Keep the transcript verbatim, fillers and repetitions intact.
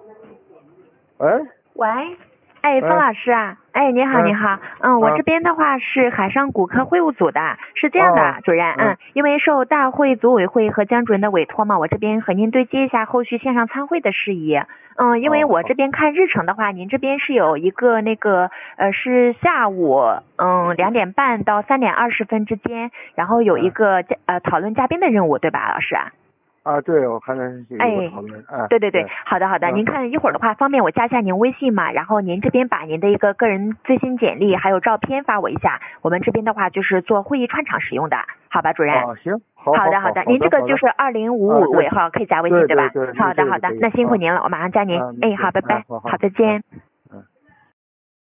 喂， 喂，哎，方哎老师啊，哎，你好， 哎你好，嗯，我啊这边的话是海上骨科会务组的，是这样的， 啊主任， 嗯嗯，因为受大会组委会和江主任的委托嘛，我这边和您对接一下后续线上参会的事宜，嗯，因为我哦好这边看日程的话，您这边是有一个那个呃是下午嗯两点半到三点二十分之间，然后有一嗯个嘉呃讨论嘉宾的任务，对吧，老师？ 啊，对，我看见有有个哎， 讨论，哎， 对对对， 对， 好的好的， 嗯您看一会儿的话，方便我加一下您微信嘛？然后您这边把您的一个个人最新简历还有照片发我一下，我们这边的话就是做会议串场使用的，好吧，主任？ 啊，行，好好好好的好的，您这个好的好的， 就是二零五啊，对五尾号可以加微信对对吧？ 对对，这好的好的， 这个就可以，啊那辛苦您了，我马上加您。 啊，没哎， 事， 好，拜哎， 拜， 好好， 好，再嗯。 见。